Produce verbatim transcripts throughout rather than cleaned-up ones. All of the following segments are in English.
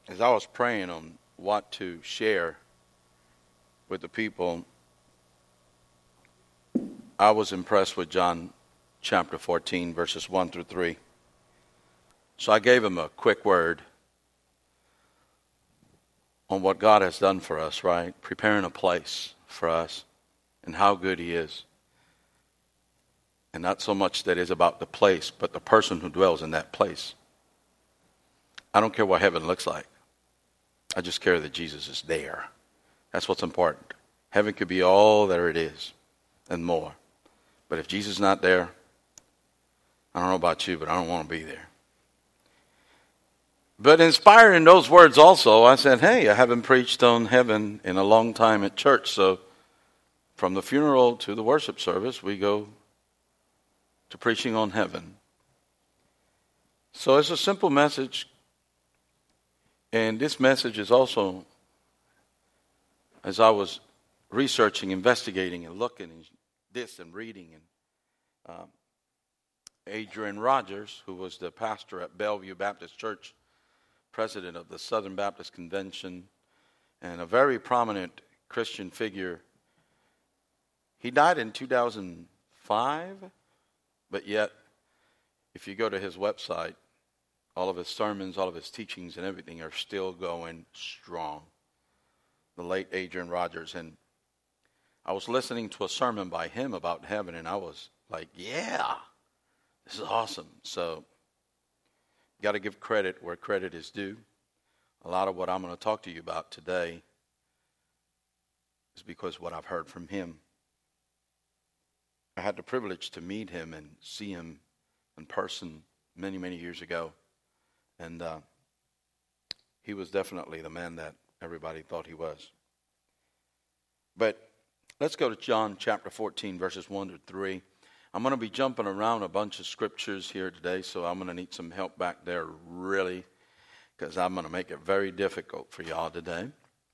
as I was praying on what to share with the people, I was impressed with John chapter fourteen, verses one through three. So I gave him a quick word on what God has done for us, right? Preparing a place for us and how good he is. And not so much that is about the place, but the person who dwells in that place. I don't care what heaven looks like. I just care that Jesus is there. That's what's important. Heaven could be all there it is and more. But if Jesus is not there, I don't know about you, but I don't want to be there. But inspired in those words also, I said, hey, I haven't preached on heaven in a long time at church. So from the funeral to the worship service, we go to preaching on heaven. So it's a simple message. And this message is also, as I was researching, investigating, and looking at this and reading, and uh, Adrian Rogers, who was the pastor at Bellevue Baptist Church, president of the Southern Baptist Convention, and a very prominent Christian figure. He died in two thousand five, but yet, if you go to his website, all of his sermons, all of his teachings and everything are still going strong. The late Adrian Rogers. And I was listening to a sermon by him about heaven, and I was like, yeah, this is awesome. So, got to give credit where credit is due. A lot of what I'm going to talk to you about today is because of what I've heard from him. I had the privilege to meet him and see him in person many, many years ago. And uh, he was definitely the man that everybody thought he was. But let's go to John chapter fourteen, verses one to three. I'm going to be jumping around a bunch of scriptures here today, so I'm going to need some help back there, really, because I'm going to make it very difficult for y'all today.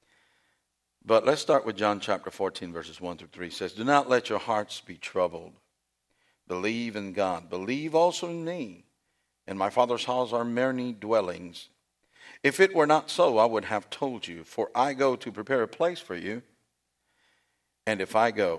But let's start with John chapter fourteen, verses one through three. It says, do not let your hearts be troubled. Believe in God. Believe also in me. In my Father's house are many dwellings. If it were not so, I would have told you, for I go to prepare a place for you. And if I go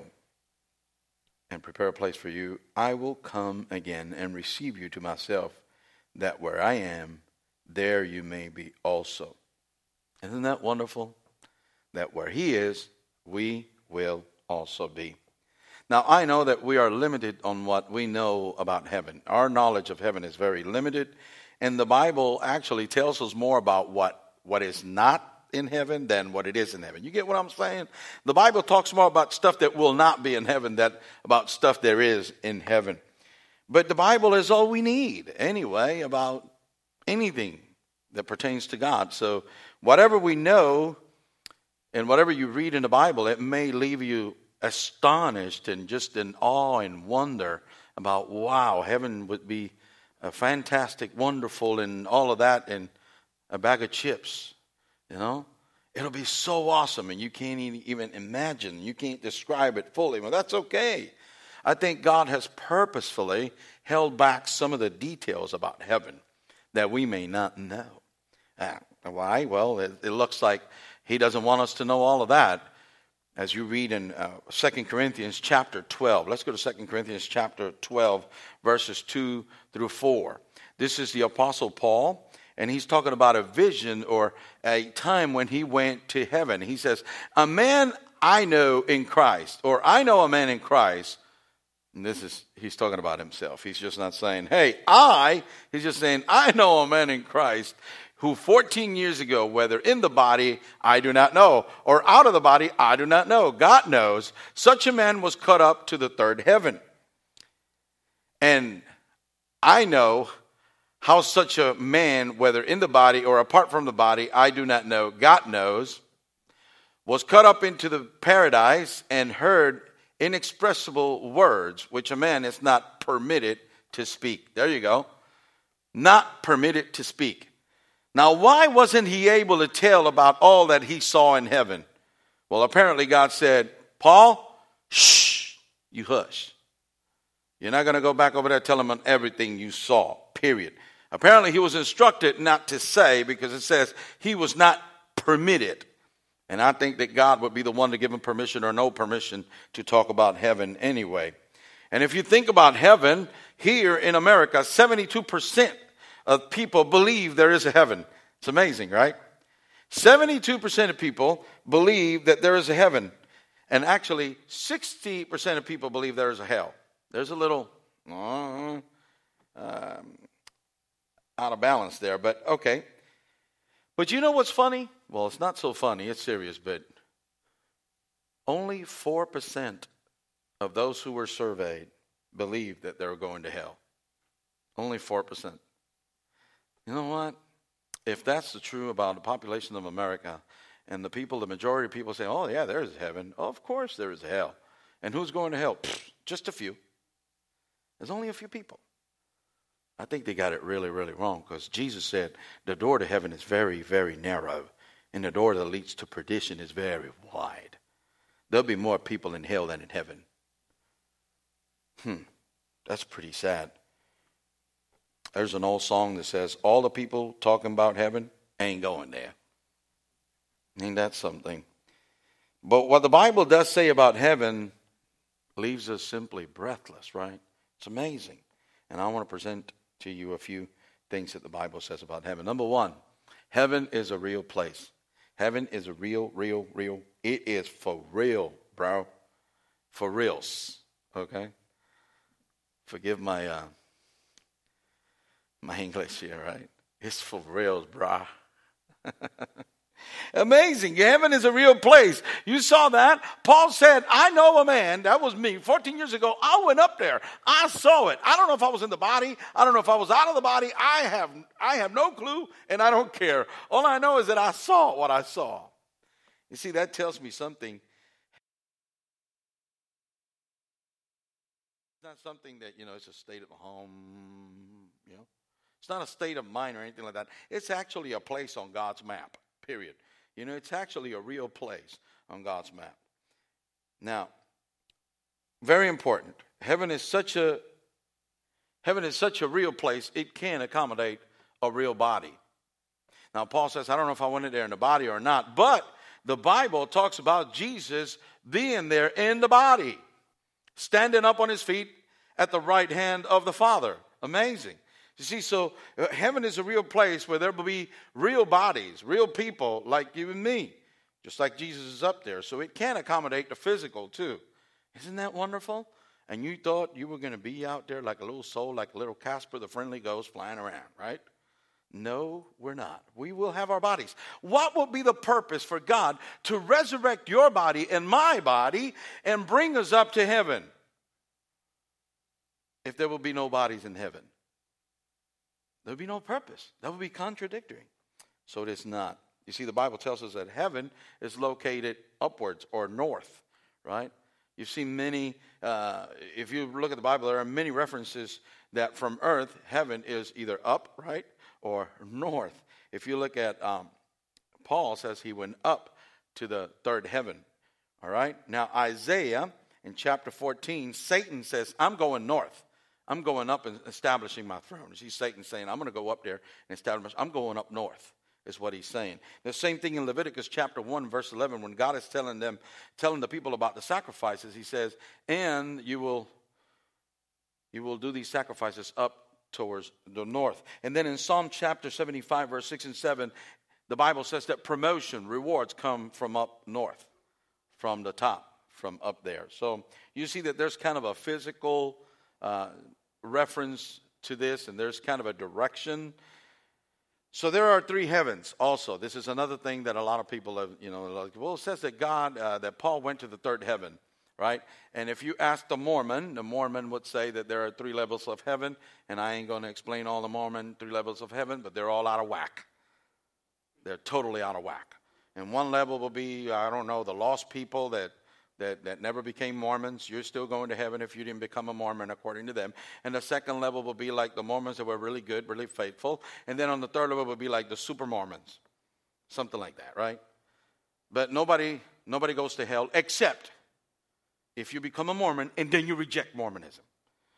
and prepare a place for you, I will come again and receive you to myself, that where I am, there you may be also. Isn't that wonderful? That where he is, we will also be. Now, I know that we are limited on what we know about heaven. Our knowledge of heaven is very limited, and the Bible actually tells us more about what, what is not in heaven than what it is in heaven. You get what I'm saying? The Bible talks more about stuff that will not be in heaven than about stuff there is in heaven. But the Bible is all we need anyway about anything that pertains to God. So whatever we know and whatever you read in the Bible, it may leave you astonished and just in awe and wonder about, wow, heaven would be a fantastic, wonderful, and all of that, and a bag of chips, you know? It'll be so awesome, and you can't even imagine. You can't describe it fully. Well, that's okay. I think God has purposefully held back some of the details about heaven that we may not know. Uh, why? Well, it, it looks like he doesn't want us to know all of that. As you read in uh, Second Corinthians chapter twelve. Let's go to Second Corinthians chapter twelve, verses two through four. This is the Apostle Paul, and he's talking about a vision or a time when he went to heaven. He says, a man I know in Christ, or I know a man in Christ. And this is, he's talking about himself. He's just not saying, hey, I. He's just saying, I know a man in Christ who fourteen years ago, whether in the body, I do not know, or out of the body, I do not know. God knows. Such a man was caught up to the third heaven. And I know how such a man, whether in the body or apart from the body, I do not know, God knows, was caught up into the paradise and heard inexpressible words, which a man is not permitted to speak. There you go. Not permitted to speak. Now, why wasn't he able to tell about all that he saw in heaven? Well, apparently God said, Paul, shh, you hush. You're not going to go back over there and tell him on everything you saw, period. Apparently he was instructed not to say, because it says he was not permitted. And I think that God would be the one to give him permission or no permission to talk about heaven anyway. And if you think about heaven, here in America, seventy-two percent of people believe there is a heaven. It's amazing, right? seventy-two percent of people believe that there is a heaven. And actually, sixty percent of people believe there is a hell. There's a little uh, um, out of balance there, but okay. But you know what's funny? Well, it's not so funny. It's serious, but only four percent of those who were surveyed believed that they were going to hell. Only four percent. You know what? If that's the true about the population of America, and the people, the majority of people say, oh, yeah, there is heaven. Oh, of course there is a hell. And who's going to hell? Pfft, just a few. There's only a few people. I think they got it really, really wrong, because Jesus said the door to heaven is very, very narrow, and the door that leads to perdition is very wide. There'll be more people in hell than in heaven. Hmm, that's pretty sad. There's an old song that says, all the people talking about heaven ain't going there. Ain't that something? But what the Bible does say about heaven leaves us simply breathless, right? It's amazing. And I want to present to you a few things that the Bible says about heaven. Number one, heaven is a real place. Heaven is a real, real, real. It is for real, bro. For reals. Okay? Forgive my uh, my English here, right? It's for reals, brah. Amazing. Heaven is a real place. You saw that? Paul said, I know a man, that was me, fourteen years ago. I went up there. I saw it. I don't know if I was in the body. I don't know if I was out of the body. I have, I have no clue, and I don't care. All I know is that I saw what I saw. You see, that tells me something. It's not something that, you know, it's a state of home, you know. It's not a state of mind or anything like that. It's actually a place on God's map. Period. You know, it's actually a real place on God's map. Now, very important. Heaven is such a heaven is such a real place, it can accommodate a real body. Now, Paul says, I don't know if I went in there in the body or not, but the Bible talks about Jesus being there in the body, standing up on his feet at the right hand of the Father. Amazing. You see, so uh, heaven is a real place where there will be real bodies, real people like you and me, just like Jesus is up there. So it can accommodate the physical too. Isn't that wonderful? And you thought you were going to be out there like a little soul, like a little Casper the Friendly Ghost flying around, right? No, we're not. We will have our bodies. What will be the purpose for God to resurrect your body and my body and bring us up to heaven if there will be no bodies in heaven? There would be no purpose. That would be contradictory. So it is not. You see, the Bible tells us that heaven is located upwards or north, right? You've seen many, uh, if you look at the Bible, there are many references that from earth, heaven is either up, right, or north. If you look at, um, Paul says he went up to the third heaven, all right? Now, Isaiah in chapter fourteen, Satan says, I'm going north. I'm going up and establishing my throne. You see Satan saying, I'm going to go up there and establish. I'm going up north, is what he's saying. The same thing in Leviticus chapter one, verse eleven, when God is telling them, telling the people about the sacrifices, he says, and you will, you will do these sacrifices up towards the north. And then in Psalm chapter seventy-five, verse six and seven, the Bible says that promotion, rewards come from up north, from the top, from up there. So you see that there's kind of a physical Uh, reference to this, and there's kind of a direction. So there are three heavens also. This is another thing that a lot of people have, you know, like, well, it says that God, uh, that Paul went to the third heaven, right? And if you ask the Mormon, the Mormon would say that there are three levels of heaven, and I ain't going to explain all the Mormon three levels of heaven, but they're all out of whack. They're totally out of whack. And one level will be, I don't know, the lost people that That, that never became Mormons. You're still going to heaven if you didn't become a Mormon, according to them. And the second level will be like the Mormons that were really good, really faithful. And then on the third level will be like the super Mormons. Something like that, right? But nobody, nobody goes to hell except if you become a Mormon and then you reject Mormonism.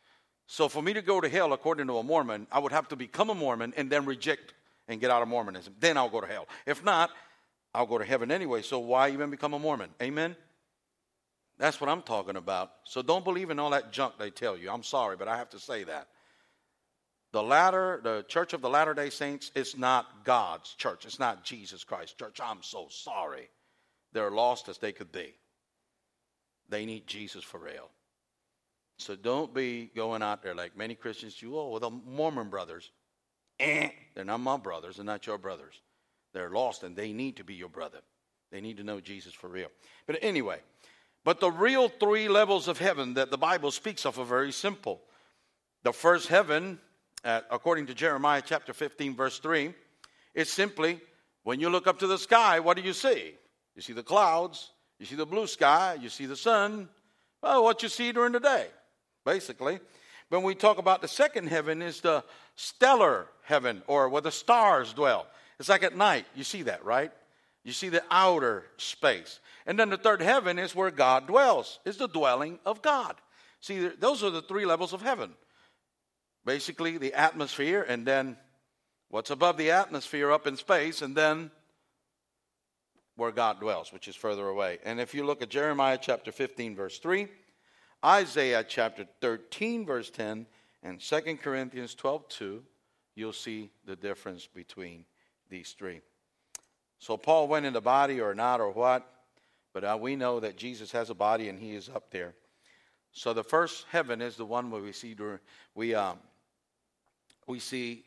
So for me to go to hell, according to a Mormon, I would have to become a Mormon and then reject and get out of Mormonism. Then I'll go to hell. If not, I'll go to heaven anyway. So why even become a Mormon? Amen? That's what I'm talking about. So don't believe in all that junk they tell you. I'm sorry, but I have to say that. The latter, the Church of the Latter-day Saints, it's not God's church. It's not Jesus Christ's church. I'm so sorry. They're lost as they could be. They need Jesus for real. So don't be going out there like many Christians do. Oh, well, the Mormon brothers. Eh, they're not my brothers. They're not your brothers. They're lost and they need to be your brother. They need to know Jesus for real. But anyway, but the real three levels of heaven that the Bible speaks of are very simple. The first heaven, uh, according to Jeremiah chapter fifteen, verse three, is simply when you look up to the sky, what do you see? You see the clouds, you see the blue sky, you see the sun. Well, what you see during the day, basically. When we talk about the second heaven is the stellar heaven, or where the stars dwell. It's like at night. You see that, right? You see the outer space. And then the third heaven is where God dwells. It's the dwelling of God. See, those are the three levels of heaven. Basically, the atmosphere, and then what's above the atmosphere up in space, and then where God dwells, which is further away. And if you look at Jeremiah chapter fifteen, verse three, Isaiah chapter thirteen, verse ten, and Second Corinthians twelve, two, you'll see the difference between these three. So Paul went in the body or not or what, but uh, we know that Jesus has a body and he is up there. So the first heaven is the one where we see during, we um we see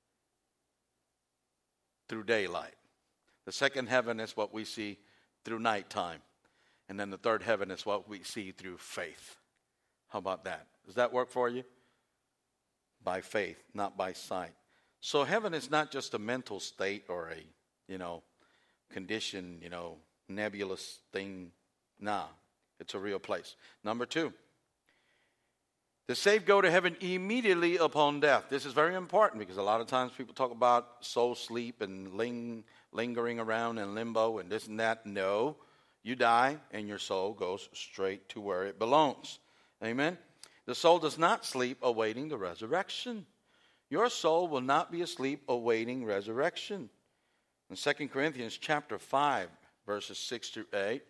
through daylight. The second heaven is what we see through nighttime. And then the third heaven is what we see through faith. How about that? Does that work for you? By faith, not by sight. So heaven is not just a mental state or a, you know, condition, you know, nebulous thing. Nah, it's a real place. Number two, the saved go to heaven immediately upon death. This is very important because a lot of times people talk about soul sleep and ling, lingering around in limbo and this and that. No, you die and your soul goes straight to where it belongs. Amen? The soul does not sleep awaiting the resurrection. Your soul will not be asleep awaiting resurrection. In Second Corinthians chapter five, verses six through eight.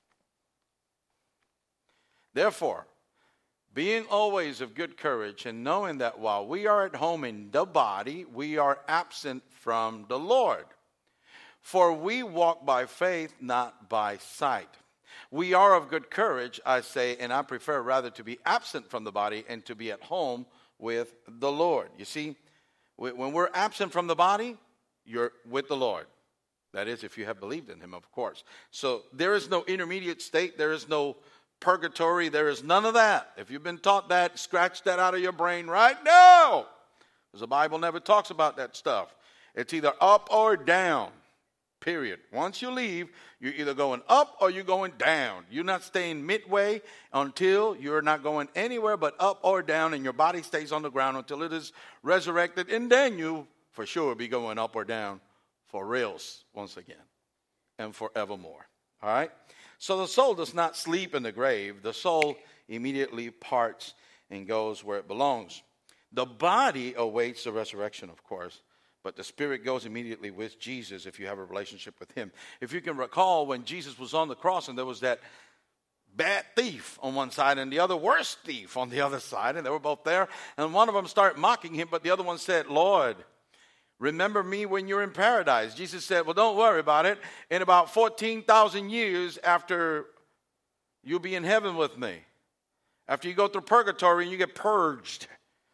Therefore, being always of good courage, and knowing that while we are at home in the body, we are absent from the Lord. For we walk by faith, not by sight. We are of good courage, I say, and I prefer rather to be absent from the body and to be at home with the Lord. You see, when we're absent from the body, you're with the Lord. That is, if you have believed in him, of course. So there is no intermediate state. There is no purgatory. There is none of that. If you've been taught that, scratch that out of your brain right now. Because the Bible never talks about that stuff. It's either up or down. Period. Once you leave, you're either going up or you're going down. You're not staying midway until you're not going anywhere but up or down, and your body stays on the ground until it is resurrected. And then you, for sure, be going up or down for reals once again and forevermore. All right? So the soul does not sleep in the grave. The soul immediately parts and goes where it belongs. The body awaits the resurrection, of course. But the spirit goes immediately with Jesus if you have a relationship with him. If you can recall when Jesus was on the cross and there was that bad thief on one side and the other worse thief on the other side, and they were both there, and one of them started mocking him, but the other one said, Lord, remember me when you're in paradise. Jesus said, well, don't worry about it. In about fourteen thousand years after you'll be in heaven with me, after you go through purgatory and you get purged,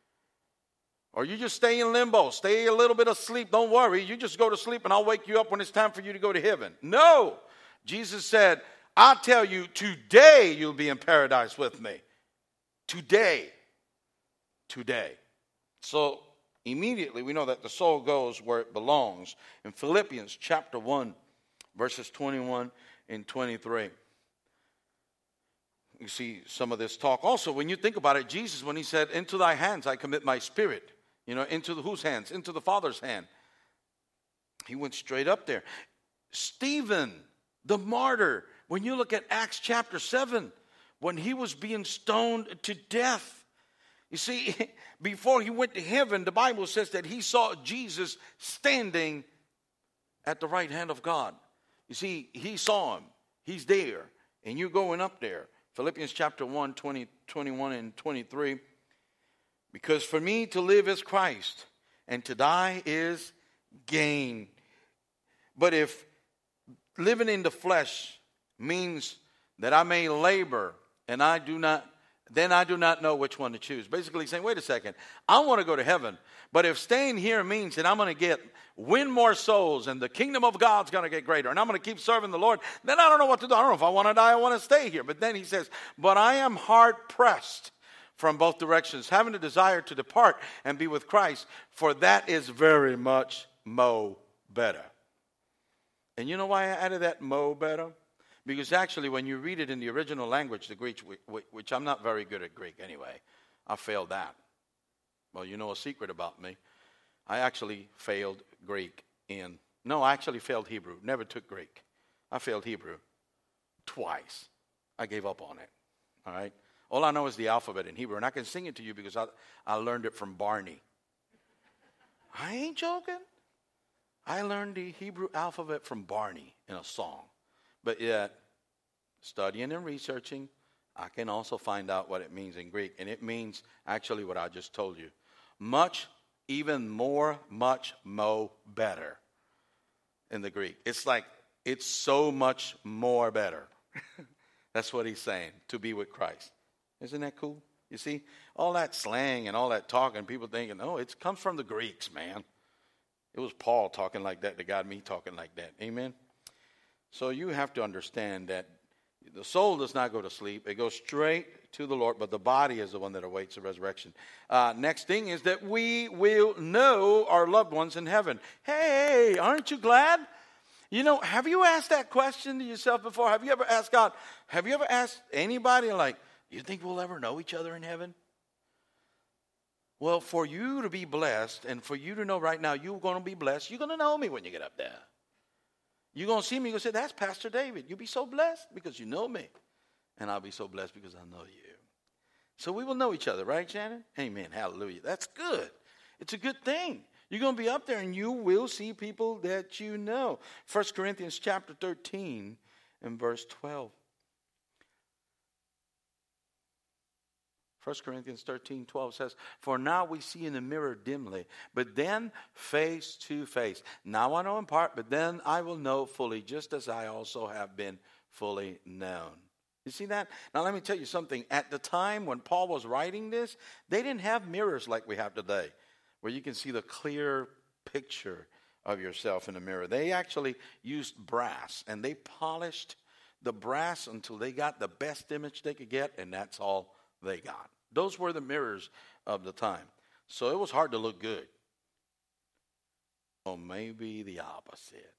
or you just stay in limbo, stay a little bit asleep, don't worry. You just go to sleep and I'll wake you up when it's time for you to go to heaven. No. Jesus said, I tell you, today you'll be in paradise with me. Today. Today. So immediately we know that the soul goes where it belongs. In Philippians chapter one, verses twenty-one and twenty-three. You see some of this talk. Also, when you think about it, Jesus, when he said, into thy hands I commit my spirit. You know, into the, whose hands? Into the Father's hand. He went straight up there. Stephen, the martyr, when you look at Acts chapter seven, when he was being stoned to death, You see, before he went to heaven, the Bible says that he saw Jesus standing at the right hand of God. You see, he saw him. He's there. And you're going up there. Philippians chapter one, twenty, twenty-one, and twenty-three. Because for me to live is Christ, and to die is gain. But if living in the flesh means that I may labor, and I do not, then I do not know which one to choose. Basically saying, wait a second, I want to go to heaven. But if staying here means that I'm going to get, win more souls, and the kingdom of God's going to get greater, and I'm going to keep serving the Lord, then I don't know what to do. I don't know if I want to die, I want to stay here. But then he says, but I am hard pressed from both directions, having a desire to depart and be with Christ, for that is very much mo better. And you know why I added that mo better? Because actually when you read it in the original language, the Greek, which I'm not very good at Greek anyway, I failed that. Well, you know a secret about me. I actually failed Greek in, no, I actually failed Hebrew. Never took Greek. I failed Hebrew twice. I gave up on it. All right? All I know is the alphabet in Hebrew, and I can sing it to you because I, I learned it from Barney. I ain't joking. I learned the Hebrew alphabet from Barney in a song. But yet, studying and researching, I can also find out what it means in Greek. And it means actually what I just told you. Much, even more, much, mo, better in the Greek. It's like, it's so much more better. That's what he's saying, to be with Christ. Isn't that cool? You see, all that slang and all that talking, people thinking, oh, it comes from the Greeks, man. It was Paul talking like that that got me talking like that. Amen? So you have to understand that the soul does not go to sleep. It goes straight to the Lord, but the body is the one that awaits the resurrection. Uh, next thing is that we will know our loved ones in heaven. Hey, aren't you glad? You know, have you asked that question to yourself before? Have you ever asked God? Have you ever asked anybody like, you think we'll ever know each other in heaven? Well, for you to be blessed and for you to know right now you're going to be blessed, you're going to know me when you get up there. You're going to see me, you're going to say, that's Pastor David. You'll be so blessed because you know me. And I'll be so blessed because I know you. So we will know each other, right, Shannon? Amen. Hallelujah. That's good. It's a good thing. You're going to be up there and you will see people that you know. First Corinthians chapter thirteen and verse twelve. First Corinthians thirteen, twelve says, for now we see in the mirror dimly, but then face to face. Now I know in part, but then I will know fully, just as I also have been fully known. You see that? Now let me tell you something. At the time when Paul was writing this, they didn't have mirrors like we have today, where you can see the clear picture of yourself in the mirror. They actually used brass, and they polished the brass until they got the best image they could get, and that's all they got. Those were the mirrors of the time. So it was hard to look good. Or maybe the opposite.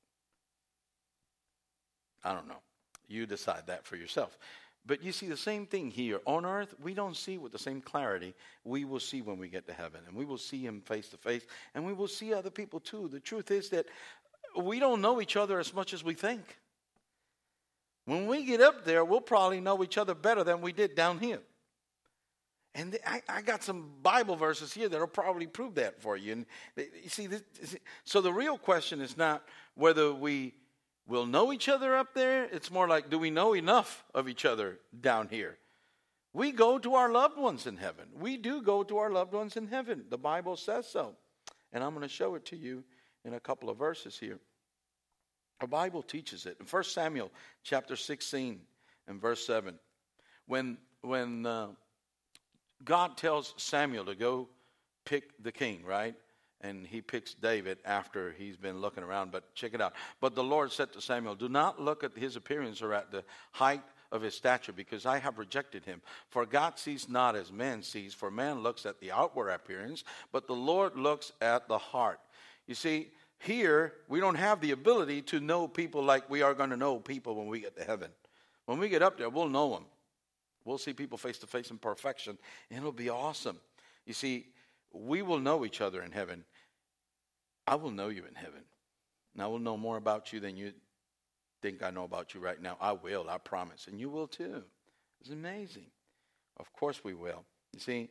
I don't know. You decide that for yourself. But you see the same thing here. On earth, we don't see with the same clarity we will see when we get to heaven. And we will see him face to face. And we will see other people too. The truth is that we don't know each other as much as we think. When we get up there, we'll probably know each other better than we did down here. And I, I got some Bible verses here that will probably prove that for you. And they, you see, this, so the real question is not whether we will know each other up there. It's more like, do we know enough of each other down here? We go to our loved ones in heaven. We do go to our loved ones in heaven. The Bible says so. And I'm going to show it to you in a couple of verses here. The Bible teaches it. In First Samuel chapter sixteen and verse seven, when, when uh, God tells Samuel to go pick the king, right? And he picks David after he's been looking around. But check it out. But the Lord said to Samuel, do not look at his appearance or at the height of his stature, because I have rejected him. For God sees not as man sees, for man looks at the outward appearance, but the Lord looks at the heart. You see, here we don't have the ability to know people like we are going to know people when we get to heaven. When we get up there, we'll know them. We'll see people face to face in perfection, and it'll be awesome. You see, we will know each other in heaven. I will know you in heaven. And I will know more about you than you think I know about you right now. I will, I promise. And you will too. It's amazing. Of course we will. You see,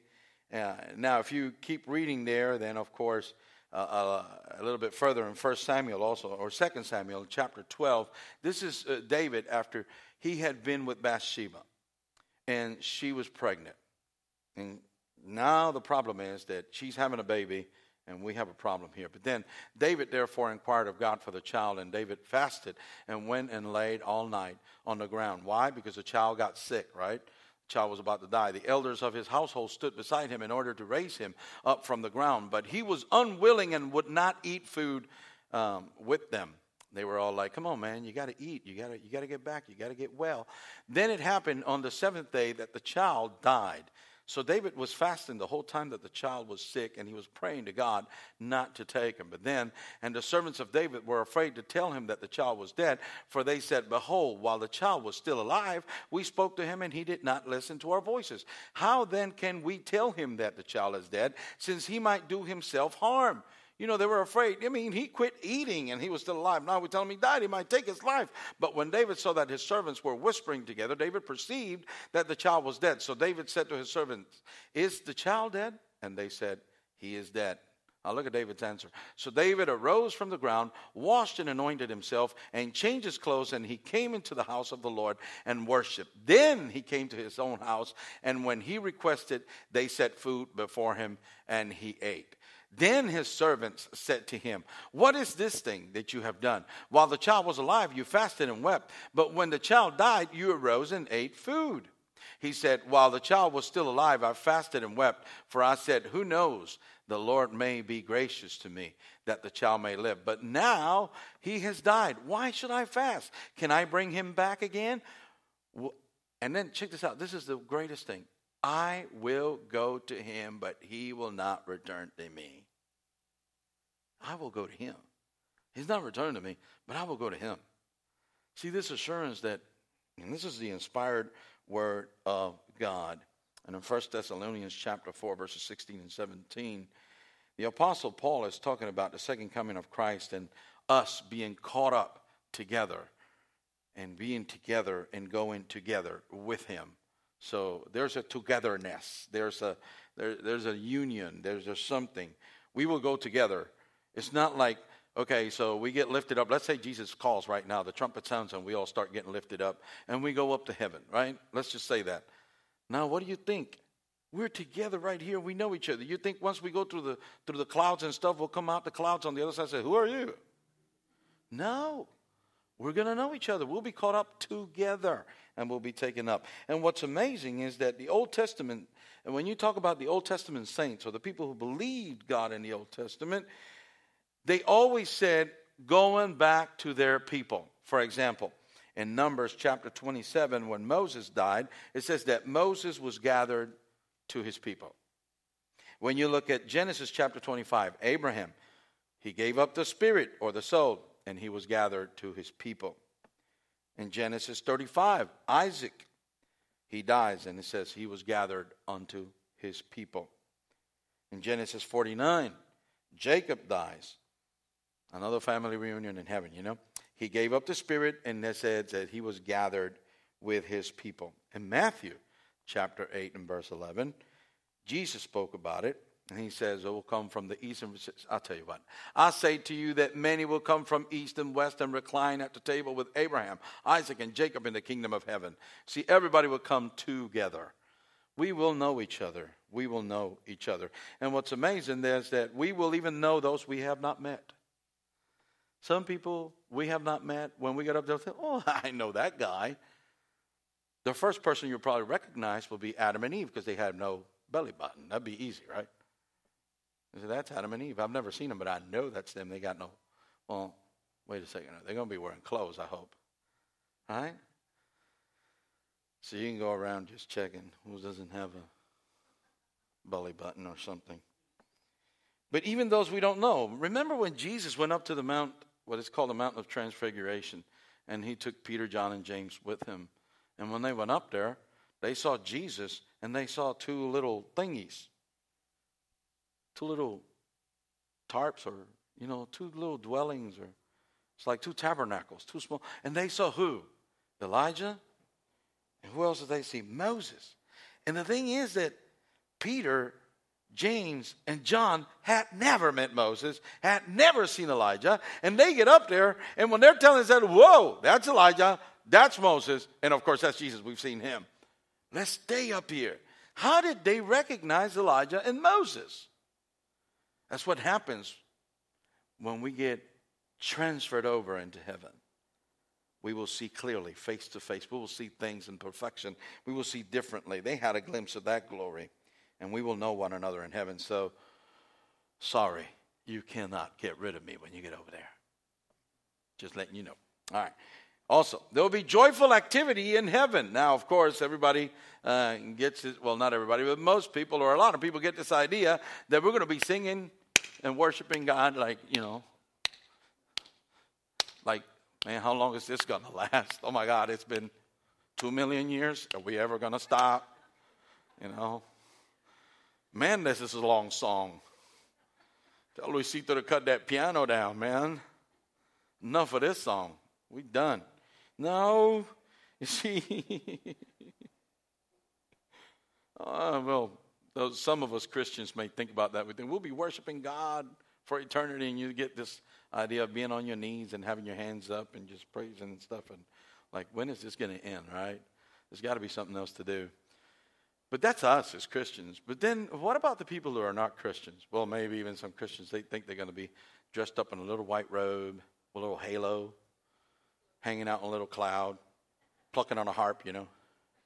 Uh, now, if you keep reading there, then, of course, uh, uh, a little bit further in First Samuel also, or Second Samuel, chapter twelve, this is uh, David after he had been with Bathsheba, and she was pregnant. And now the problem is that she's having a baby, and we have a problem here. But then David therefore inquired of God for the child, and David fasted and went and laid all night on the ground. Why? Because the child got sick, right? The child was about to die. The elders of his household stood beside him in order to raise him up from the ground. But he was unwilling and would not eat food um, with them. They were all like, come on, man, you got to eat. You got to you got to get back. You got to get well. Then it happened on the seventh day that the child died. So David was fasting the whole time that the child was sick, and he was praying to God not to take him. But then, and the servants of David were afraid to tell him that the child was dead, for they said, behold, while the child was still alive, we spoke to him, and he did not listen to our voices. How then can we tell him that the child is dead, since he might do himself harm? You know, they were afraid. I mean, he quit eating and he was still alive. Now we tell him he died, he might take his life. But when David saw that his servants were whispering together, David perceived that the child was dead. So David said to his servants, is the child dead? And they said, he is dead. Now look at David's answer. So David arose from the ground, washed and anointed himself, and changed his clothes, and he came into the house of the Lord and worshiped. Then he came to his own house, and when he requested, they set food before him, and he ate. Then his servants said to him, what is this thing that you have done? While the child was alive, you fasted and wept. But when the child died, you arose and ate food. He said, while the child was still alive, I fasted and wept. For I said, who knows? The Lord may be gracious to me, that the child may live. But now he has died. Why should I fast? Can I bring him back again? And then check this out. This is the greatest thing. I will go to him, but he will not return to me. I will go to him. He's not returning to me, but I will go to him. See, this assurance that, and this is the inspired word of God. And in First Thessalonians chapter four, verses sixteen and seventeen, the Apostle Paul is talking about the second coming of Christ and us being caught up together and being together and going together with him. So there's a togetherness. There's a there, there's a union. There's a something. We will go together. It's not like, okay, so we get lifted up. Let's say Jesus calls right now. The trumpet sounds and we all start getting lifted up. And we go up to heaven, right? Let's just say that. Now, what do you think? We're together right here. We know each other. You think once we go through the through the clouds and stuff, we'll come out the clouds on the other side and say, who are you? No. We're going to know each other. We'll be caught up together and we'll be taken up. And what's amazing is that the Old Testament, and when you talk about the Old Testament saints or the people who believed God in the Old Testament, they always said going back to their people. For example, in Numbers chapter twenty-seven, when Moses died, it says that Moses was gathered to his people. When you look at Genesis chapter twenty-five, Abraham, he gave up the spirit or the soul, and he was gathered to his people. In Genesis thirty-five, Isaac, he dies, and it says he was gathered unto his people. In Genesis forty-nine, Jacob dies. Another family reunion in heaven, you know. He gave up the spirit, and it says that he was gathered with his people. In Matthew chapter eight and verse eleven, Jesus spoke about it. And he says, it will come from the east and west. I'll tell you what. I say to you that many will come from east and west and recline at the table with Abraham, Isaac, and Jacob in the kingdom of heaven. See, everybody will come together. We will know each other. We will know each other. And what's amazing is that we will even know those we have not met. Some people we have not met, when we get up there, oh, I know that guy. The first person you'll probably recognize will be Adam and Eve because they had no belly button. That'd be easy, right? So that's Adam and Eve. I've never seen them, but I know that's them. They got no, well, wait a second. They're going to be wearing clothes, I hope. All right? So you can go around just checking who doesn't have a belly button or something. But even those we don't know. Remember when Jesus went up to the mount, what is called the Mountain of Transfiguration, and he took Peter, John, and James with him. And when they went up there, they saw Jesus, and they saw two little thingies. Two little tarps or, you know, two little dwellings or it's like two tabernacles, two small. And they saw who? Elijah. And who else did they see? Moses. And the thing is that Peter James, and John had never met Moses, had never seen Elijah, and they get up there, and when they're telling us that, whoa, that's Elijah, that's Moses, and of course that's Jesus, we've seen him. Let's stay up here. How did they recognize Elijah and Moses? That's what happens when we get transferred over into heaven. We will see clearly, face to face. We will see things in perfection. We will see differently. They had a glimpse of that glory. And we will know one another in heaven. So, sorry, you cannot get rid of me when you get over there. Just letting you know. All right. Also, there will be joyful activity in heaven. Now, of course, everybody uh, gets this, well, not everybody, but most people or a lot of people get this idea that we're going to be singing and worshiping God like, you know, like, man, how long is this going to last? Oh, my God, it's been two million years. Are we ever going to stop? You know. Man, this is a long song. Tell Luisito to cut that piano down, man. Enough of this song. We done. No, you see. uh, well, those, some of us Christians may think about that. We think we'll be worshiping God for eternity, and you get this idea of being on your knees and having your hands up and just praising and stuff. And like, when is this going to end, right? There's got to be something else to do. But that's us as Christians. But then what about the people who are not Christians? Well, maybe even some Christians, they think they're going to be dressed up in a little white robe, a little halo, hanging out in a little cloud, plucking on a harp, you know.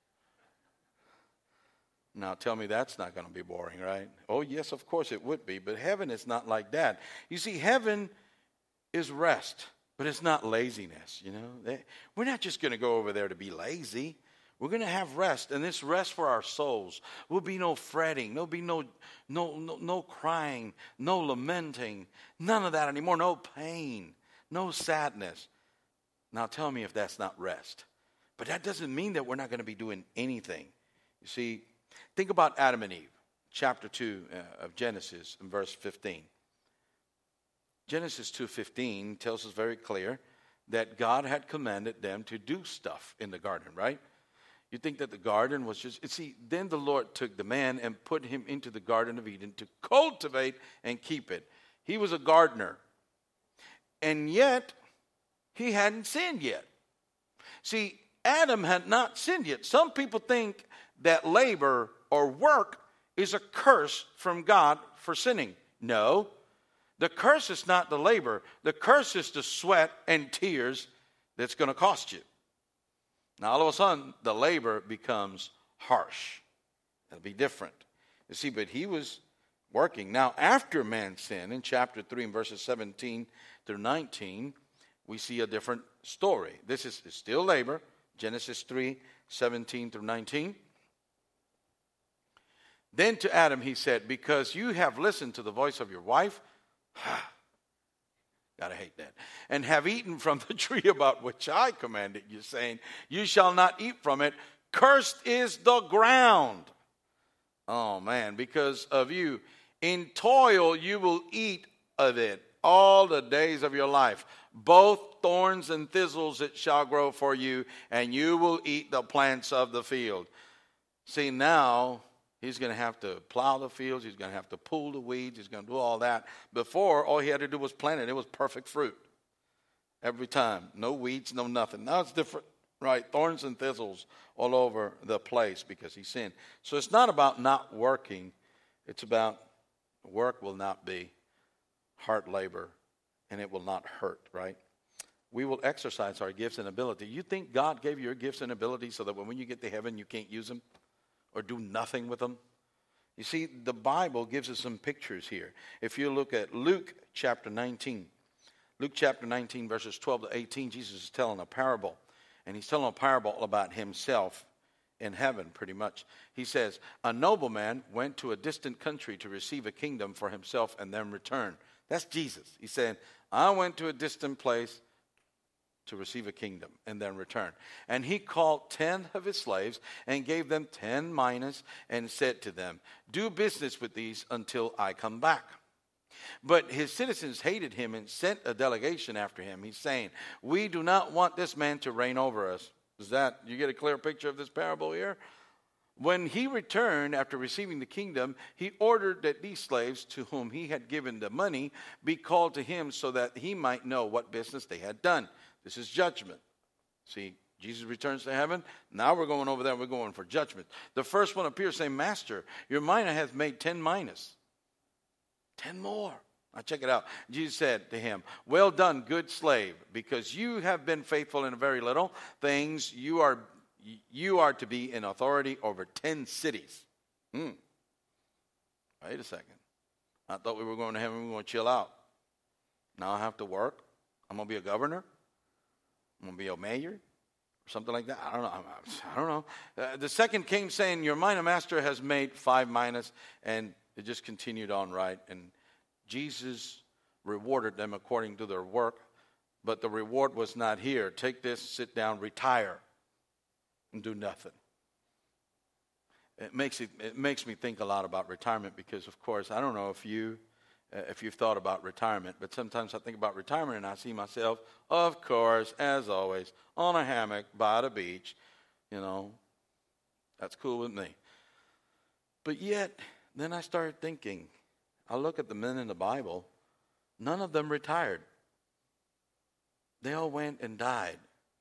Now, tell me that's not going to be boring, right? Oh, yes, of course it would be. But heaven is not like that. You see, heaven is rest, but it's not laziness, you know. We're not just going to go over there to be lazy. We're going to have rest, and this rest for our souls. Will be no fretting, there'll be no, no, no, no crying, no lamenting, none of that anymore, no pain, no sadness. Now tell me if that's not rest. But that doesn't mean that we're not going to be doing anything. You see, think about Adam and Eve, chapter two uh, of Genesis, in verse fifteen. Genesis two fifteen tells us very clear that God had commanded them to do stuff in the garden, right? You think that the garden was just, see, then the Lord took the man and put him into the Garden of Eden to cultivate and keep it. He was a gardener. And yet, he hadn't sinned yet. See, Adam had not sinned yet. Some people think that labor or work is a curse from God for sinning. No, the curse is not the labor. The curse is the sweat and tears that's going to cost you. Now, all of a sudden, the labor becomes harsh. It'll be different. You see, but he was working. Now, after man's sin, in chapter three, in verses seventeen through nineteen, we see a different story. This is still labor. Genesis three, seventeen through nineteen. Then to Adam he said, because you have listened to the voice of your wife, gotta hate that, and have eaten from the tree about which I commanded you, saying, you shall not eat from it. Cursed is the ground. Oh man, because of you. In toil you will eat of it all the days of your life. Both thorns and thistles it shall grow for you, and you will eat the plants of the field. See, now he's going to have to plow the fields. He's going to have to pull the weeds. He's going to do all that. Before, all he had to do was plant it. It was perfect fruit every time. No weeds, no nothing. Now it's different, right? Thorns and thistles all over the place because he sinned. So it's not about not working. It's about work will not be hard labor, and it will not hurt, right? We will exercise our gifts and ability. You think God gave you your gifts and abilities so that when you get to heaven you can't use them? Or do nothing with them? You see, the Bible gives us some pictures here. If you look at Luke chapter nineteen, Luke chapter nineteen, verses twelve to eighteen, Jesus is telling a parable. And he's telling a parable about himself in heaven, pretty much. He says, a nobleman went to a distant country to receive a kingdom for himself and then return. That's Jesus. He's saying, I went to a distant place to receive a kingdom and then return. And he called ten of his slaves and gave them ten minas and said to them, do business with these until I come back. But his citizens hated him and sent a delegation after him. He's saying, we do not want this man to reign over us. Is that, you get a clear picture of this parable here? When he returned after receiving the kingdom, he ordered that these slaves to whom he had given the money be called to him so that he might know what business they had done. This is judgment. See, Jesus returns to heaven. Now we're going over there. We're going for judgment. The first one appears saying, Master, your mina hath made ten minas. Ten more. Now check it out. Jesus said to him, well done, good slave, because you have been faithful in a very little things. You are you are to be in authority over ten cities. Hmm. Wait a second. I thought we were going to heaven. We were going to chill out. Now I have to work. I'm going to be a governor. I'm going to be a mayor. Something like that. I don't know. I don't know. Uh, the second came saying, your mina master has made five minas. And it just continued on, right? And Jesus rewarded them according to their work. But the reward was not here. Take this, sit down, retire, and do nothing. It makes it, it makes me think a lot about retirement because, of course, I don't know if you uh, if you've thought about retirement, but sometimes I think about retirement and I see myself, of course, as always, on a hammock by the beach. You know, that's cool with me. But yet, then I started thinking, I look at the men in the Bible, none of them retired. They all went and died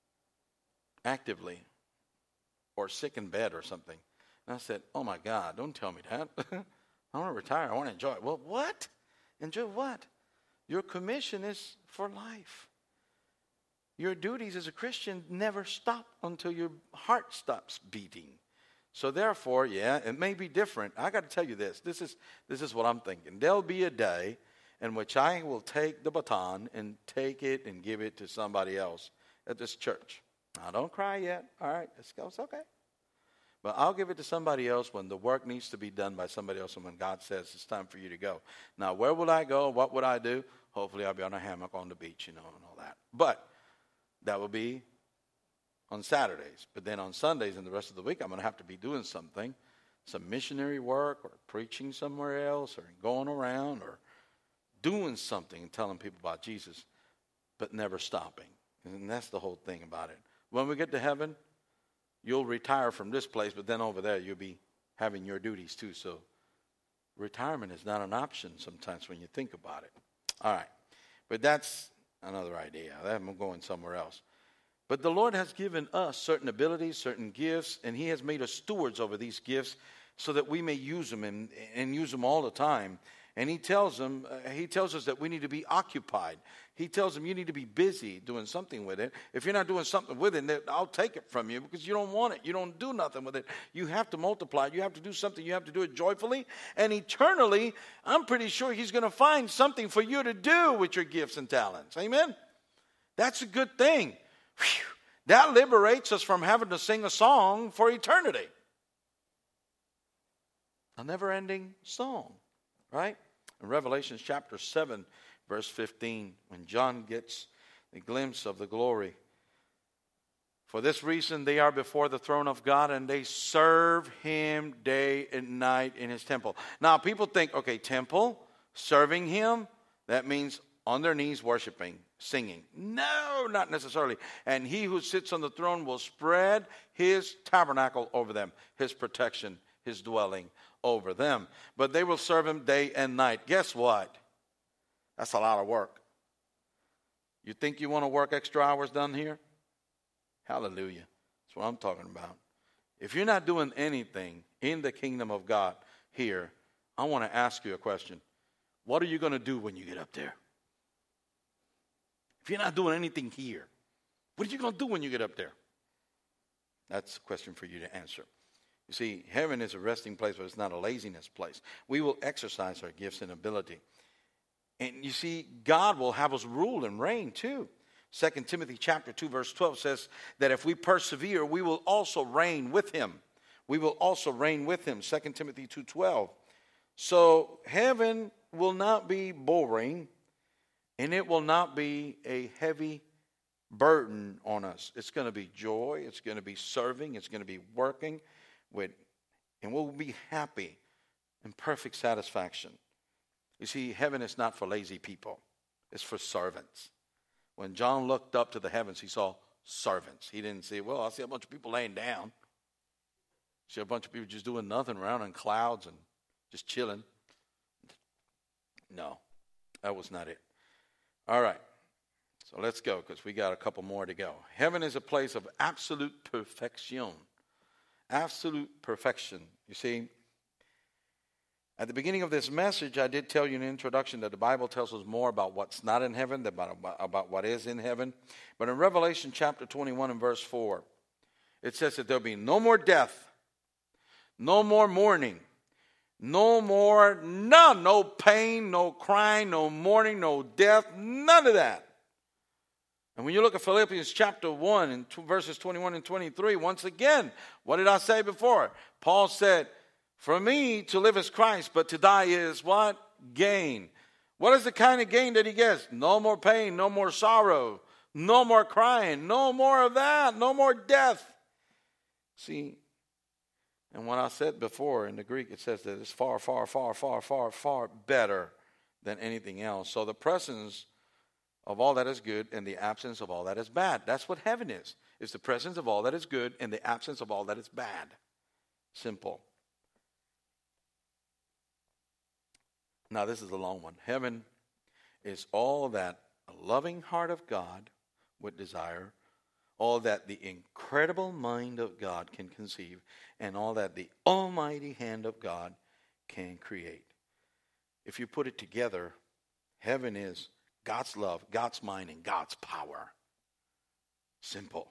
actively or sick in bed or something. And I said, oh my God, don't tell me that. I want to retire. I want to enjoy it. Well, what? Enjoy what? Your commission is for life. Your duties as a Christian never stop until your heart stops beating. So therefore, yeah, it may be different. I got to tell you this. This is this is what I'm thinking. There'll be a day in which I will take the baton and take it and give it to somebody else at this church. Now, don't cry yet. All right, it's, it's okay. But I'll give it to somebody else when the work needs to be done by somebody else and when God says it's time for you to go. Now, where will I go? What would I do? Hopefully, I'll be on a hammock on the beach, you know, and all that. But that will be on Saturdays. But then on Sundays and the rest of the week, I'm going to have to be doing something, some missionary work or preaching somewhere else or going around or doing something and telling people about Jesus, but never stopping. And that's the whole thing about it. When we get to heaven, you'll retire from this place, but then over there you'll be having your duties too. So retirement is not an option sometimes when you think about it. All right. But that's another idea. I'm going somewhere else. But the Lord has given us certain abilities, certain gifts, and he has made us stewards over these gifts so that we may use them and, and use them all the time. And he tells them, uh, he tells us that we need to be occupied. He tells them you need to be busy doing something with it. If you're not doing something with it, then I'll take it from you because you don't want it. You don't do nothing with it. You have to multiply. You have to do something. You have to do it joyfully. And eternally, I'm pretty sure he's going to find something for you to do with your gifts and talents. Amen? That's a good thing. Whew. That liberates us from having to sing a song for eternity. A never-ending song, right? In Revelation chapter seven, verse fifteen, when John gets a glimpse of the glory. For this reason they are before the throne of God, and they serve him day and night in his temple. Now, people think, okay, temple, serving him, that means on their knees worshiping, singing. No, not necessarily. And he who sits on the throne will spread his tabernacle over them, his protection, his dwelling over them. But they will serve him day and night. Guess what? That's a lot of work. You think you want to work extra hours done here? Hallelujah. That's what I'm talking about. If you're not doing anything in the kingdom of God here, I want to ask you a question. What are you going to do when you get up there? If you're not doing anything here, what are you going to do when you get up there? That's a question for you to answer. You see, heaven is a resting place, but it's not a laziness place. We will exercise our gifts and ability. And you see, God will have us rule and reign too. Second Timothy chapter two, verse twelve says that if we persevere, we will also reign with him. We will also reign with him. Second Timothy two twelve. So heaven will not be boring, and it will not be a heavy burden on us. It's going to be joy. It's going to be serving. It's going to be working with, and we'll be happy in perfect satisfaction. You see, heaven is not for lazy people. It's for servants. When John looked up to the heavens, he saw servants. He didn't say, well, I see a bunch of people laying down. See a bunch of people just doing nothing around in clouds and just chilling. No, that was not it. All right. So let's go because we got a couple more to go. Heaven is a place of absolute perfection. Absolute perfection. You see, at the beginning of this message, I did tell you in the introduction that the Bible tells us more about what's not in heaven than about, about what is in heaven. But in Revelation chapter twenty-one and verse four, it says that there'll be no more death, no more mourning, no more, none, no pain, no crying, no mourning, no death, none of that. And when you look at Philippians chapter one and two, verses twenty-one and twenty-three, once again, what did I say before? Paul said, for me to live is Christ, but to die is what? Gain. What is the kind of gain that he gets? No more pain, no more sorrow, no more crying, no more of that, no more death. See, and what I said before in the Greek, it says that it's far, far, far, far, far, far better than anything else. So the presence of all that is good and the absence of all that is bad. That's what heaven is. It's the presence of all that is good and the absence of all that is bad. Simple. Now this is a long one. Heaven is all that a loving heart of God would desire, all that the incredible mind of God can conceive, and all that the almighty hand of God can create. If you put it together, heaven is God's love, God's mind, and God's power. Simple.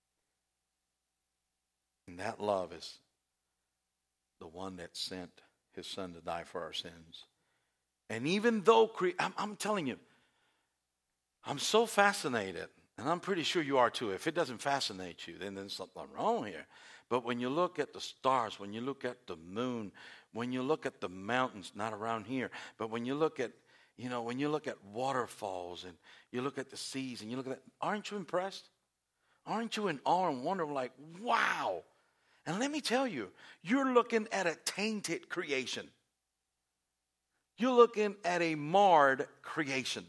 And that love is the one that sent his son to die for our sins. And even though, cre- I'm, I'm telling you, I'm so fascinated, and I'm pretty sure you are too. If it doesn't fascinate you, then there's something wrong here. But when you look at the stars, when you look at the moon, when you look at the mountains, not around here, but when you look at You know, when you look at waterfalls and you look at the seas and you look at that, aren't you impressed? Aren't you in awe and wonder like, wow. And let me tell you, you're looking at a tainted creation. You're looking at a marred creation.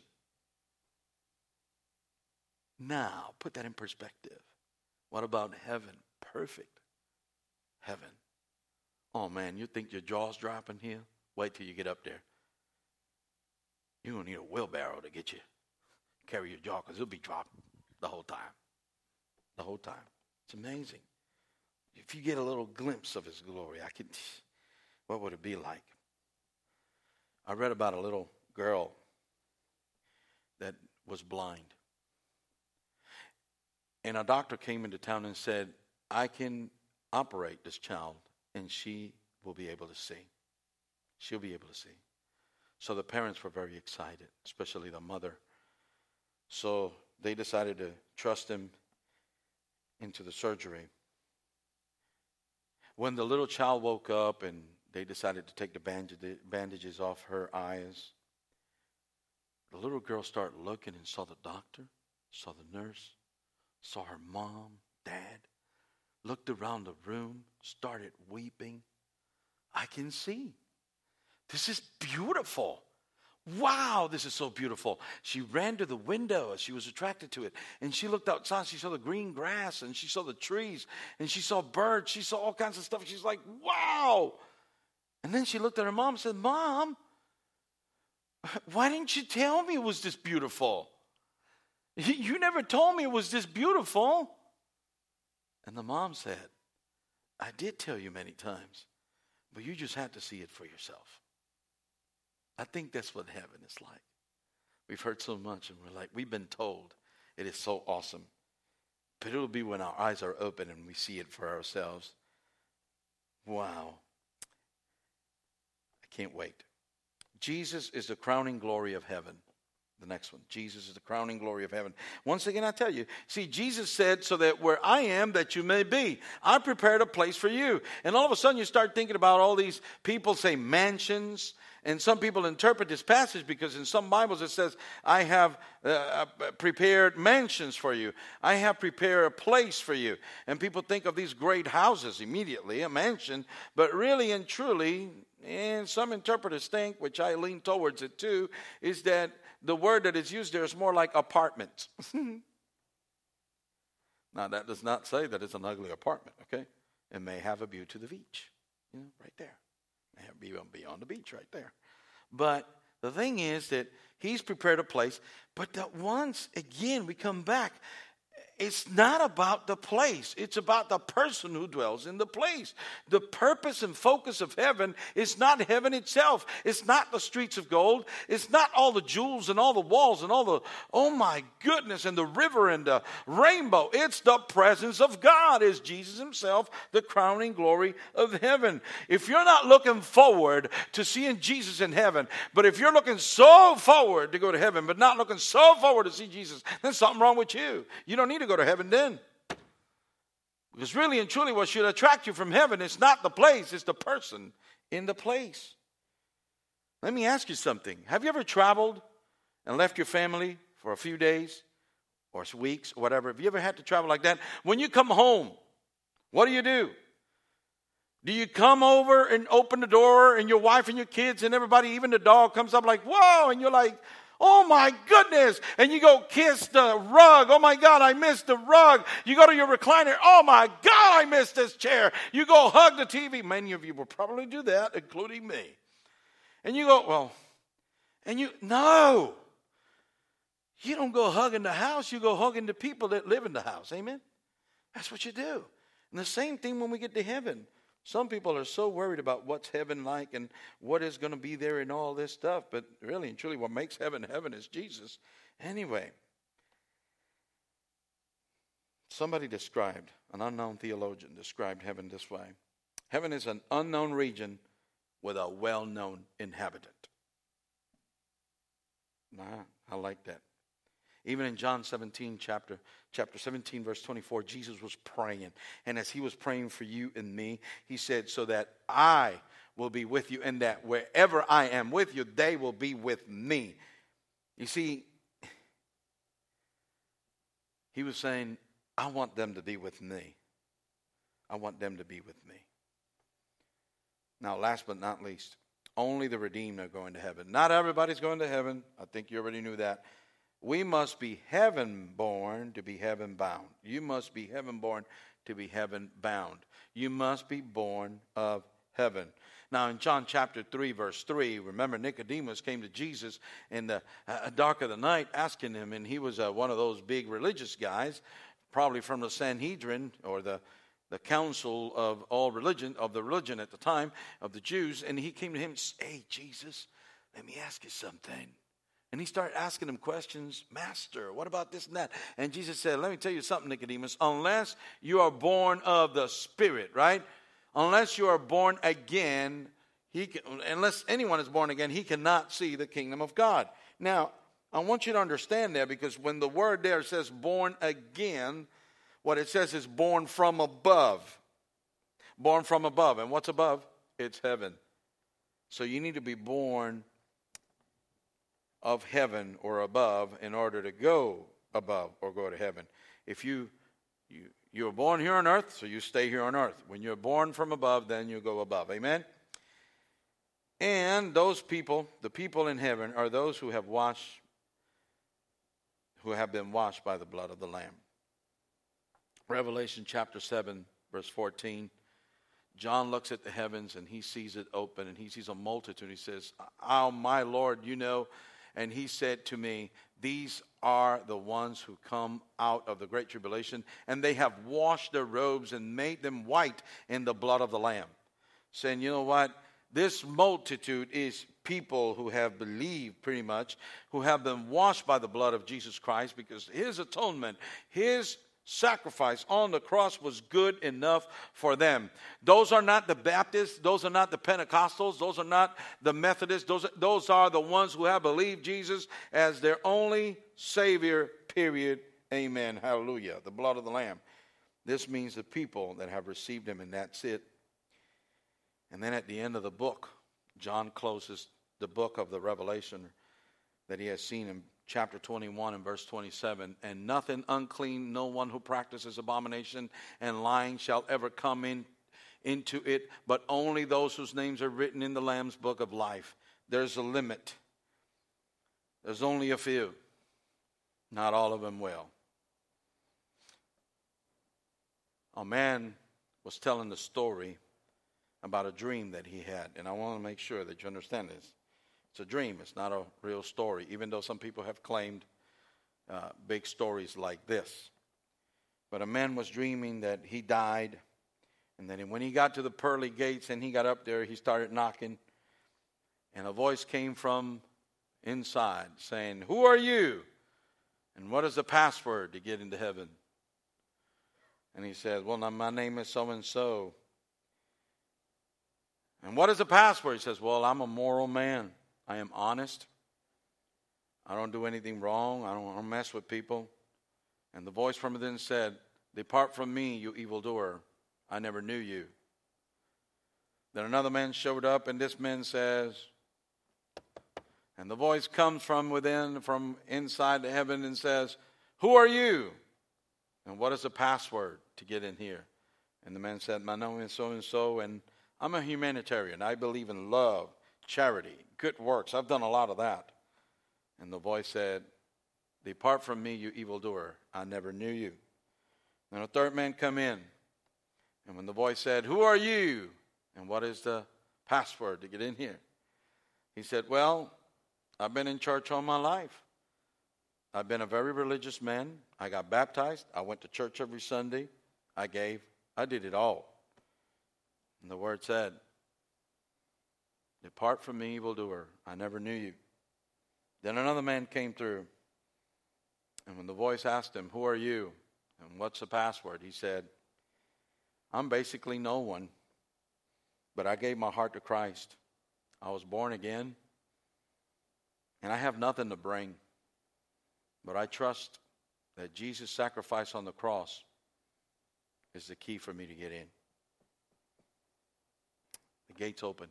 Now, put that in perspective. What about heaven? Perfect heaven. Oh man, you think your jaw's dropping here? Wait till you get up there. You're going to need a wheelbarrow to get you, carry your jaw, because it'll be dropping the whole time. The whole time. It's amazing. If you get a little glimpse of his glory, I can, what would it be like? I read about a little girl that was blind. And a doctor came into town and said, I can operate this child, and she will be able to see. She'll be able to see. So the parents were very excited, especially the mother. So they decided to trust him into the surgery. When the little child woke up and they decided to take the bandages off her eyes, the little girl started looking and saw the doctor, saw the nurse, saw her mom, dad, looked around the room, started weeping. I can see. This is beautiful. Wow, this is so beautiful. She ran to the window as she was attracted to it. And she looked outside. She saw the green grass and she saw the trees and she saw birds. She saw all kinds of stuff. She's like, wow. And then she looked at her mom and said, Mom, why didn't you tell me it was this beautiful? You never told me it was this beautiful. And the mom said, I did tell you many times, but you just had to see it for yourself. I think that's what heaven is like. We've heard so much and we're like, we've been told it is so awesome. But it'll be when our eyes are open and we see it for ourselves. Wow. I can't wait. Jesus is the crowning glory of heaven. The next one. Jesus is the crowning glory of heaven. Once again, I tell you, see, Jesus said, so that where I am, that you may be. I prepared a place for you. And all of a sudden you start thinking about all these people say mansions. And some people interpret this passage because in some Bibles it says, I have uh, prepared mansions for you. I have prepared a place for you. And people think of these great houses immediately, a mansion. But really and truly, and some interpreters think, which I lean towards it too, is that the word that is used there is more like apartment. Now, that does not say that it's an ugly apartment, okay? and may have a view to the beach. You know, right there. May have be on, be on the beach right there. But the thing is that he's prepared a place. But that once again we come back, it's not about the place. It's about the person who dwells in the place. The purpose and focus of heaven is not heaven itself. It's not the streets of gold. It's not all the jewels and all the walls and all the, oh my goodness, and the river and the rainbow. It's the presence of God. Is Jesus himself the crowning glory of heaven? If you're not looking forward to seeing Jesus in heaven, but if you're looking so forward to go to heaven, but not looking so forward to see Jesus, then something wrong with you. You don't need to go to heaven then. Because really and truly what should attract you from heaven is not the place, it's the person in the place. Let me ask you something. Have you ever traveled and left your family for a few days or weeks or whatever? Have you ever had to travel like that? When you come home, what do you do? Do you come over and open the door and your wife and your kids and everybody, even the dog, comes up like, whoa, and you're like, oh my goodness. And you go kiss the rug. Oh my God, I missed the rug. You go to your recliner. Oh my God, I missed this chair. You go hug the T V. Many of you will probably do that, including me. And you go, well, and you, no. You don't go hugging the house. You go hugging the people that live in the house. Amen? That's what you do. And the same thing when we get to heaven. Some people are so worried about what's heaven like and what is going to be there and all this stuff. But really and truly what makes heaven heaven is Jesus. Anyway, somebody described, an unknown theologian described heaven this way. Heaven is an unknown region with a well-known inhabitant. Nah, I like that. Even in John seventeen, chapter, chapter seventeen, verse twenty-four, Jesus was praying. And as he was praying for you and me, he said, so that I will be with you, and that wherever I am with you, they will be with me. You see, he was saying, I want them to be with me. I want them to be with me. Now, last but not least, only the redeemed are going to heaven. Not everybody's going to heaven. I think you already knew that. We must be heaven-born to be heaven-bound. You must be heaven-born to be heaven-bound. You must be born of heaven. Now, in John chapter three, verse three, remember Nicodemus came to Jesus in the uh, dark of the night asking him, and he was uh, one of those big religious guys, probably from the Sanhedrin or the, the council of all religion, of the religion at the time of the Jews, and he came to him and said, hey, Jesus, let me ask you something. And he started asking him questions. Master, what about this and that? And Jesus said, let me tell you something, Nicodemus. Unless you are born of the Spirit, right? Unless you are born again, he can, unless anyone is born again, he cannot see the kingdom of God. Now, I want you to understand that, because when the word there says born again, what it says is born from above. Born from above. And what's above? It's heaven. So you need to be born of heaven or above in order to go above or go to heaven. If you you you were born here on earth, so you stay here on earth. When you're born from above, then you go above. Amen? And those people, the people in heaven, are those who have washed, who have been washed by the blood of the Lamb. Revelation chapter seven, verse fourteen. John looks at the heavens and he sees it open, and he sees a multitude. He says, oh, my Lord, you know. And he said to me, these are the ones who come out of the great tribulation, and they have washed their robes and made them white in the blood of the Lamb. Saying, you know what? This multitude is people who have believed, pretty much, who have been washed by the blood of Jesus Christ, because his atonement, his sacrifice on the cross was good enough for them. Those are not the Baptists. Those are not the Pentecostals. Those are not the Methodists. Those, those are the ones who have believed Jesus as their only Savior, period. Amen. Hallelujah. The blood of the Lamb. This means the people that have received him, and that's it. And then at the end of the book, John closes the book of the Revelation that he has seen in chapter twenty-one and verse twenty-seven. And nothing unclean, no one who practices abomination and lying shall ever come in into it, but only those whose names are written in the Lamb's book of life. There's a limit. There's only a few. Not all of them will. A man was telling the story about a dream that he had. And I want to make sure that you understand this. It's a dream. It's not a real story, even though some people have claimed uh, big stories like this. But a man was dreaming that he died. And then when he got to the pearly gates and he got up there, he started knocking. And a voice came from inside saying, "Who are you? And what is the password to get into heaven?" And he said, "Well, now my name is so-and-so. And what is the password?" He says, "Well, I'm a moral man. I am honest. I don't do anything wrong. I don't, I don't mess with people." And the voice from within said, "Depart from me, you evildoer. I never knew you." Then another man showed up, and this man says, and the voice comes from within, from inside the heaven, and says, "Who are you? And what is the password to get in here?" And the man said, "My name is so-and-so, and I'm a humanitarian. I believe in love, charity, good works. I've done a lot of that." And the voice said, "Depart from me, you evildoer. I never knew you." And a third man come in. And when the voice said, "Who are you? And what is the password to get in here?" He said, "Well, I've been in church all my life. I've been a very religious man. I got baptized. I went to church every Sunday. I gave. I did it all." And the word said, "Depart from me, evildoer. I never knew you." Then another man came through. And when the voice asked him, "Who are you? And what's the password?" he said, "I'm basically no one. But I gave my heart to Christ. I was born again. And I have nothing to bring. But I trust that Jesus' sacrifice on the cross is the key for me to get in." The gates opened.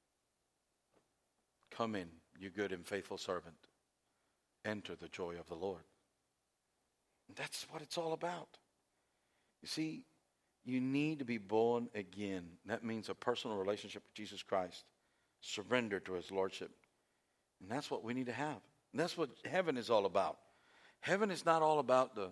"Come in, you good and faithful servant. Enter the joy of the Lord." And that's what it's all about. You see, you need to be born again. That means a personal relationship with Jesus Christ. Surrender to his lordship. And that's what we need to have. And that's what heaven is all about. Heaven is not all about the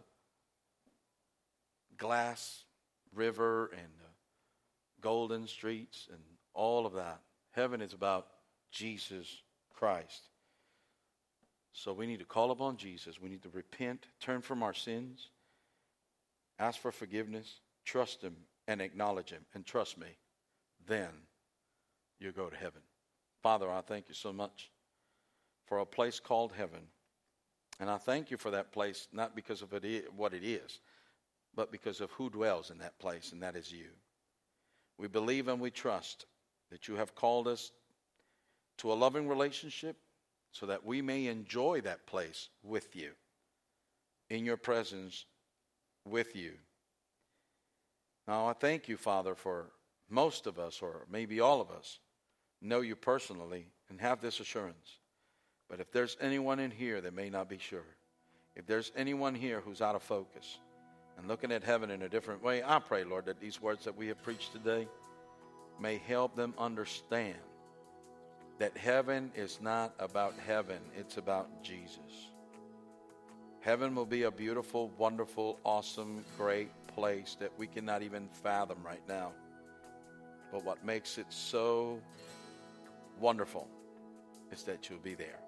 glass river and the golden streets and all of that. Heaven is about Jesus Christ. So we need to call upon Jesus. We need to repent, turn from our sins, ask for forgiveness, trust him, and acknowledge him. And trust me, then you go to heaven. Father, I thank you so much for a place called heaven. And I thank you for that place, not because of it, what it is, but because of who dwells in that place, and that is you. We believe and we trust that you have called us to a loving relationship so that we may enjoy that place with you, in your presence with you. Now, I thank you, Father, for most of us, or maybe all of us, know you personally and have this assurance. But if there's anyone in here that may not be sure, if there's anyone here who's out of focus and looking at heaven in a different way, I pray, Lord, that these words that we have preached today may help them understand that heaven is not about heaven, it's about Jesus. Heaven will be a beautiful, wonderful, awesome, great place that we cannot even fathom right now. But what makes it so wonderful is that you'll be there.